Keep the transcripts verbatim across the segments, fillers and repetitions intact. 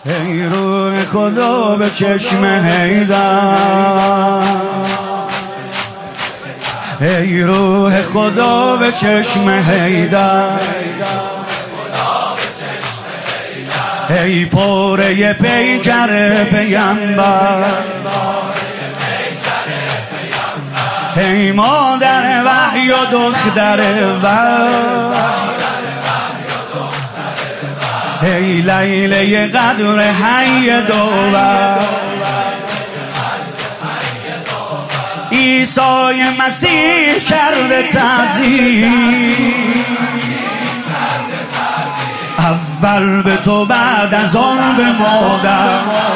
ای روح خدا به چشم حیدر، ای روح خدا به چشم حیدر، ای پاره پیکر پیامبر، ای مادر وحی و دختر وحی، ای لیله قدر حی دوبر، عیسی مسیح کرده تعظیم، اول به تو بعد از آن به مادر،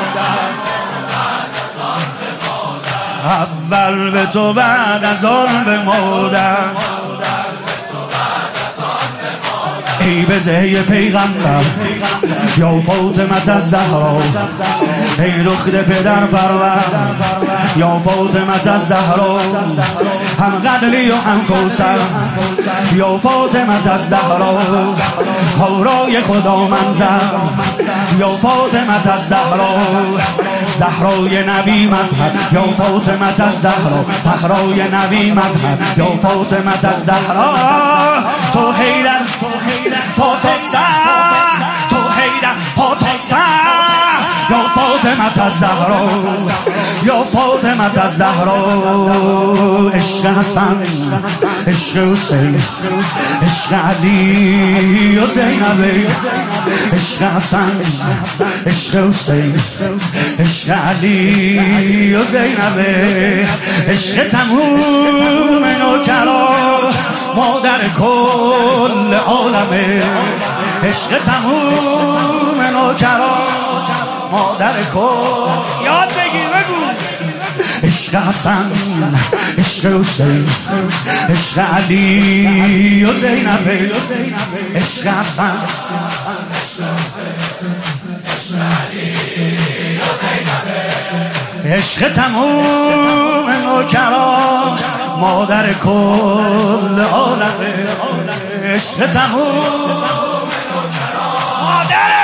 اول به تو بعد از آن به مادر، ای بزه پیغمبر یا فاطمه الزهرا، ای دختر پدر پرور یا فاطمه الزهرا، هم قدلی و هم کوثر یا فاطمه الزهرا، خورای خدا منظر یا فاطمه الزهرا، زهرای نبی مظهر یا فاطمه الزهرا، زهرای نبی مظهر یا فاطمه الزهرا، تو حیدر پاتسا، تو حیدر پاتسا یا فاطمه الزهرا، یا فاطمه الزهرا، عشق حسن، عشق حسین، عشق علی و زینب، عشق حسن، عشق حسین، عشق علی و زینب، عشق تموم نوکران مادر کل عالمه، عشق تموم نوکران مادر کل، یاد بگیر بگو، عشق حسن، عشق حسین، عشق علی و زینب، عشق حسن، عشق تموم نوکران مادر کل عالمه، عشق تموم مادر،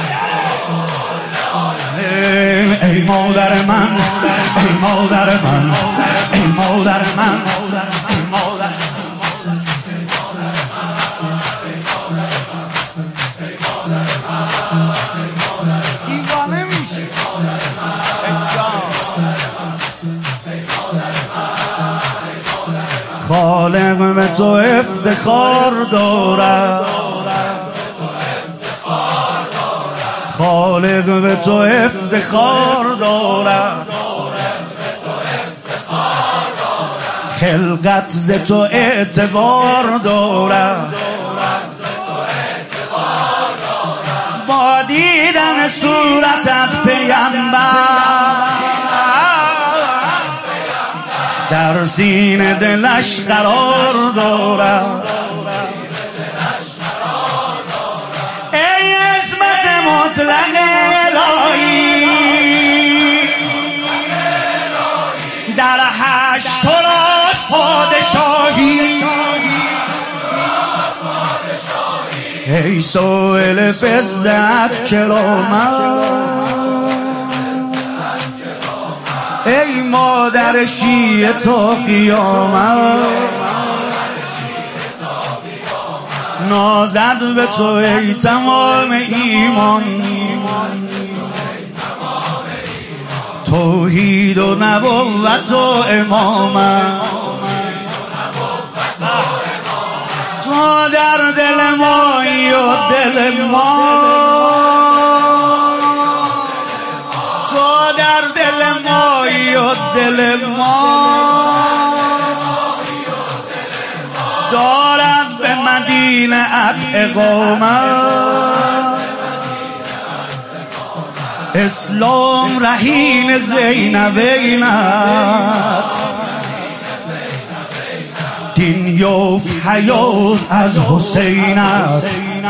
ای مادر من، ای مادر من، ای مادر من، ای مادر دیوانه میشه خالق به تو افتخار دارد، خالق به تو افتخار دارد، خلقت ز تو اعتبار دارد، با دیدن صورتت پیامبر در سینه دلش قرار دارد، ای عصمت مطلق الهی در حشر تو راست پادشاهی، ای سوئل فزت کرامت، ای مادر شیعه تا قیامت، نازد به تو ای تمام ایمان، توحید و نبوت و امامت، تو در دل مایی و دل ما، تو در دل مایی و دل ما، دارد به مدینه ات اقامت، اسلام رهین زینبینت، دین یافت حیات از حسینت،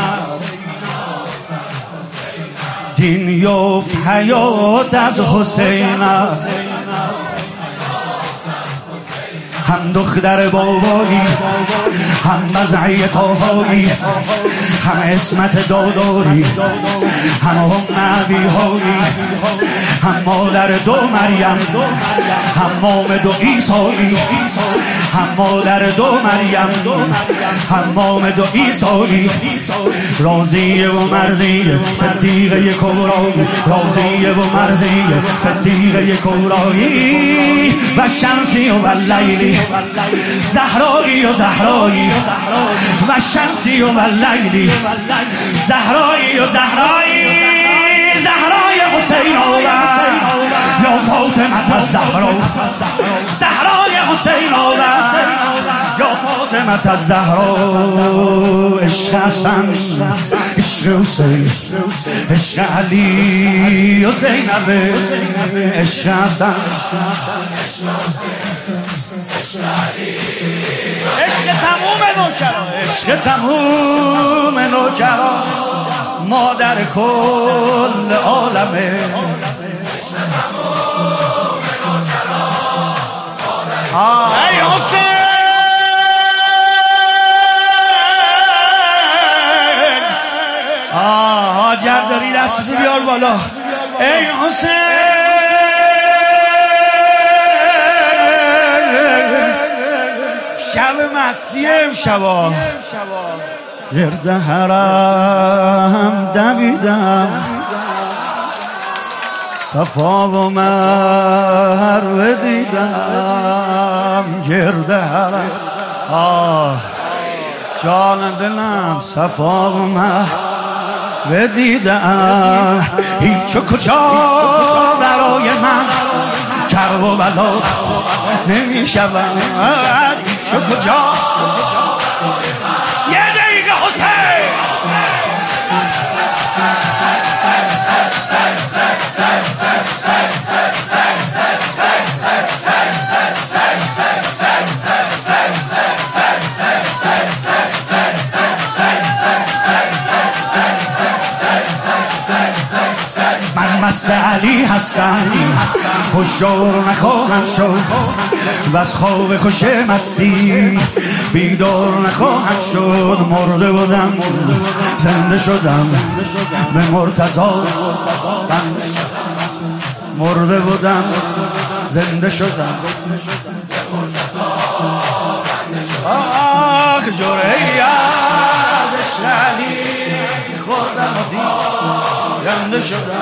دین یافت حیات از حسینت، هم دختر بابایی، هم مزعی تاهایی، هم اسمت داداری، هم هم نبی هایی، هم مادر دو مریم، هم مام دو ایسایی، هم مادر دو مریم، هم مام دو ایسایی. رازیه و مرزیه صدیقه کبرایی، رازیه و مرزیه صدیقه کبرایی. و شمسی و لیلی زهرایی و زهرایی، و شمسی و لیلی زهرایی و زهرایی. زهرای حسین آورد یا فاطمه الزهرا، زهرای حسین آورد یا فاطمه الزهرا. عشق حسن، عشق حسین، عشق علی و زینب، عشق حسن، عشق تموم نوکران، عشق تموم نوکران، مادر کل عالمه. ای حسین، آه هاجر داری دستی بیار بالا. ای حسین، شب مستی امشبا گرد حرم دویدم، صفا و مروه دیدم گرد حرم. آه جان دلم، صفا و مروه دیدم. هیچ و کجا برای من کرب و بلا نمی شود، هیچ و کجا. یه دقیقه حسین، من مست علی هستم، هشدار نخواهم شد و از خواب خوش مستی بیدار نخواهم شد. مرده بودم زنده شدم به مرتضی، مرده بودم زنده شدم. آخ جرعی از عشق علی خوردم و دیگنده شدم.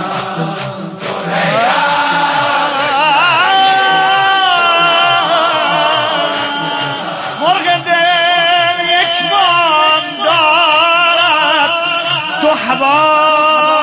مرغ دل یک بام دارد دو هوا